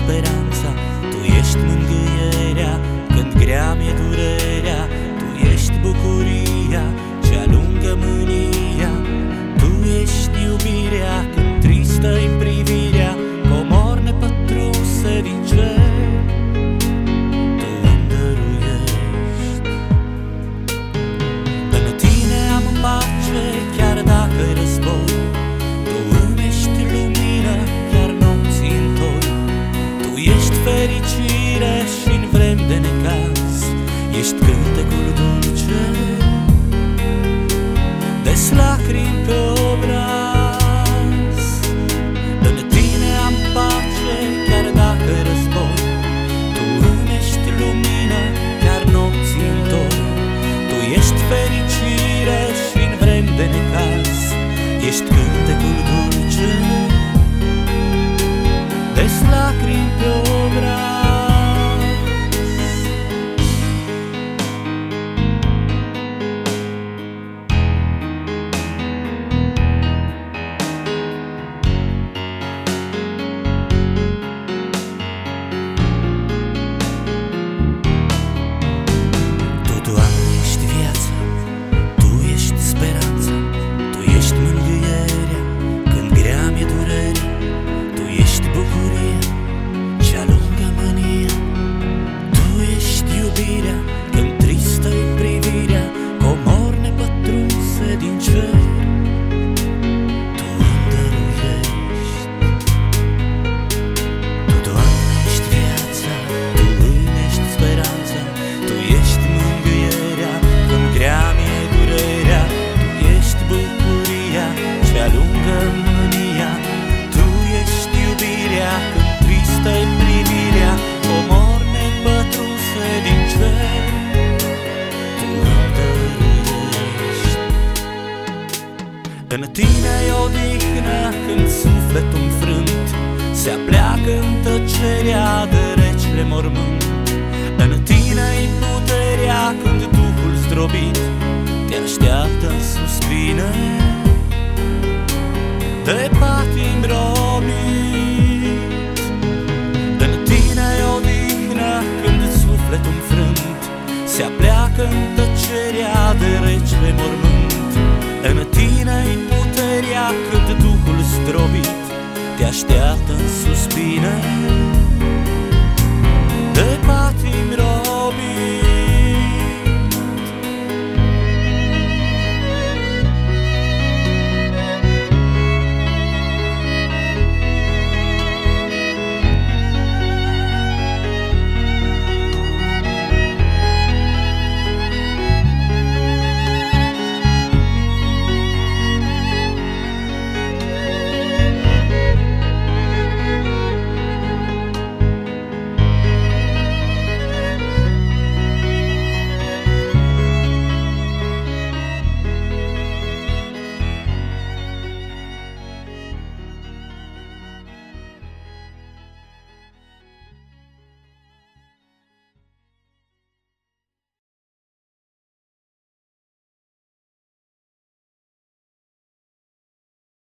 speranța, Tu ești mângâierea când grea mi-e durerea, Tu ești bucuria ce alungă mânia, Tu ești iubirea când tristă-i privirea, comor nepătruse din cer. Tu îmi dăruiești. În tine am pace chiar dacă-i război, Tu îmi ești lumină chiar nopții întoi, Tu ești fericire și-n vrem de necaz, ești cântecul dulce des lacrimi pe obraz. În tine am pace chiar dacă-i război, Tu îmi ești lumină chiar nopții întoi, Tu ești fericire și-n vrem de necaz, ești cântecul dulce des lacrimi pe obraz. În tine e odihnă când sufletul înfrânt se apleacă în tăcerea de recele mormânt. În tine-i puterea când Duhul zdrobit te așteaptă în suspine de patim robit. În tine e odihnă când sufletul înfrânt se apleacă în tăcerea de recele mormânt. În tine-i puterea când Duhul zdrobit te așteaptă în suspine